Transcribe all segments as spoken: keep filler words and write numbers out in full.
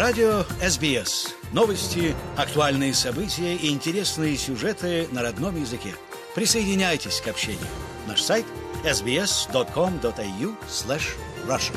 Радио эс би эс. Новости, актуальные события и интересные сюжеты на родном языке. Присоединяйтесь к общению. Наш сайт эс би эс точка ком точка эй ю слэш рассиан.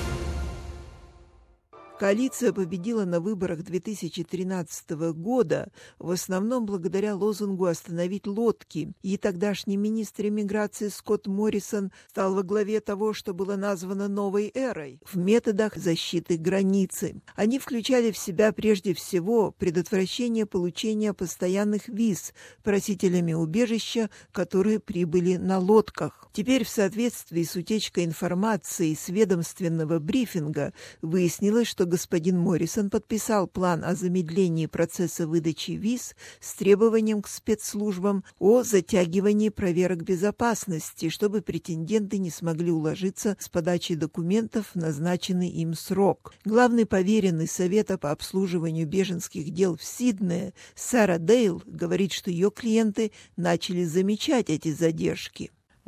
Коалиция победила на выборах две тысячи тринадцатого года в основном благодаря лозунгу «Остановить лодки», и тогдашний министр иммиграции Скотт Моррисон стал во главе того, что было названо новой эрой в методах защиты границы. Они включали в себя прежде всего предотвращение получения постоянных виз просителями убежища, которые прибыли на лодках. Теперь в соответствии с утечкой информации с ведомственного брифинга выяснилось, что господин Моррисон подписал план о замедлении процесса выдачи виз с требованием к спецслужбам о затягивании проверок безопасности, чтобы претенденты не смогли уложиться с подачей документов в назначенный им срок. Главный поверенный Совета по обслуживанию беженских дел в Сиднее Сара Дейл говорит, что ее клиенты начали замечать эти задержки. У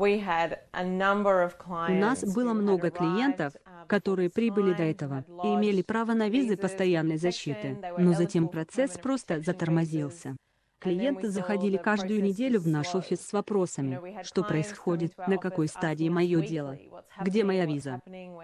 нас было много клиентов, которые прибыли до этого и имели право на визы постоянной защиты, но затем процесс просто затормозился. Клиенты заходили каждую неделю в наш офис с вопросами: что происходит, на какой стадии мое дело, где моя виза.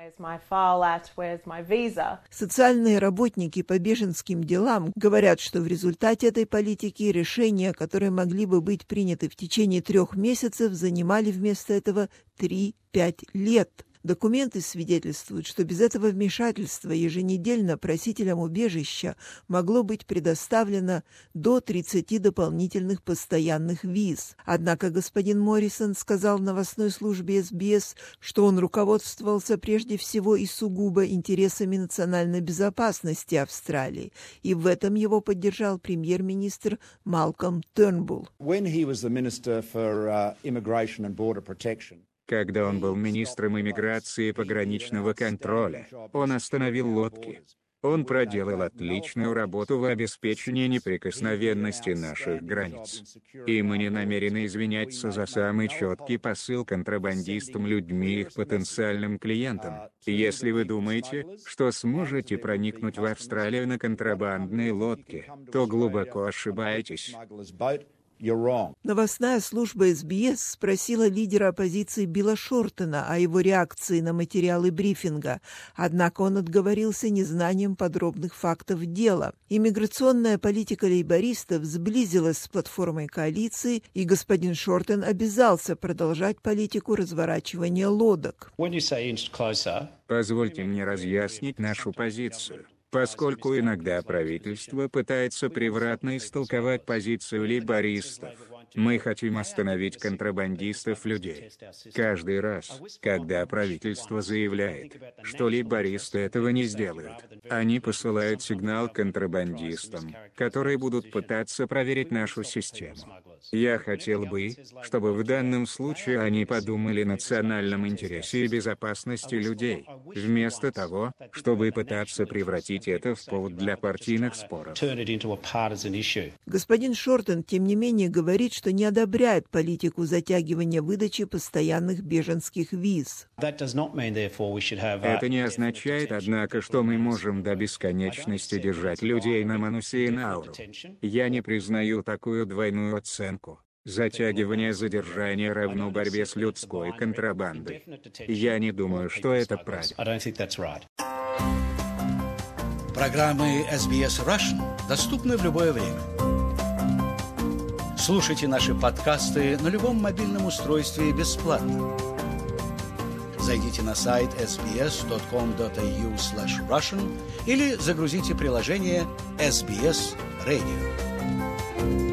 Социальные работники по беженским делам говорят, что в результате этой политики решения, которые могли бы быть приняты в течение трех месяцев, занимали вместо этого три-пять лет. Документы свидетельствуют, что без этого вмешательства еженедельно просителям убежища могло быть предоставлено до тридцати дополнительных постоянных виз. Однако господин Моррисон сказал в новостной службе эс би эс, что он руководствовался прежде всего и сугубо интересами национальной безопасности Австралии, и в этом его поддержал премьер-министр Малкольм Тернбулл. Когда он был министром иммиграции и пограничного контроля, он остановил лодки. Он проделал отличную работу в обеспечении неприкосновенности наших границ. И мы не намерены извиняться за самый четкий посыл контрабандистам людьми и их потенциальным клиентам. Если вы думаете, что сможете проникнуть в Австралию на контрабандной лодке, то глубоко ошибаетесь. Новостная служба эс би эс спросила лидера оппозиции Билла Шортона о его реакции на материалы брифинга, однако он отговорился незнанием подробных фактов дела. Иммиграционная политика лейбористов сблизилась с платформой коалиции, и господин Шортон обязался продолжать политику разворачивания лодок. Позвольте мне разъяснить нашу позицию. Поскольку иногда правительство пытается превратно истолковать позицию лейбористов, мы хотим остановить контрабандистов людей. Каждый раз, когда правительство заявляет, что лейбористы этого не сделают, они посылают сигнал контрабандистам, которые будут пытаться проверить нашу систему. Я хотел бы, чтобы в данном случае они подумали о национальном интересе и безопасности людей, вместо того, чтобы пытаться превратить это в повод для партийных споров. Господин Шортон, тем не менее, говорит, что не одобряет политику затягивания выдачи постоянных беженских виз. Это не означает, однако, что мы можем до бесконечности держать людей на Манусе и Науру. Я не признаю такую двойную оценку. Затягивание задержания равно борьбе с людской контрабандой. Я не думаю, что это правильно. Программы эс би эс Russian доступны в любое время. Слушайте наши подкасты на любом мобильном устройстве бесплатно. Зайдите на сайт эс би эс точка ком точка эй ю слэш рассиан или загрузите приложение эс би эс Radio.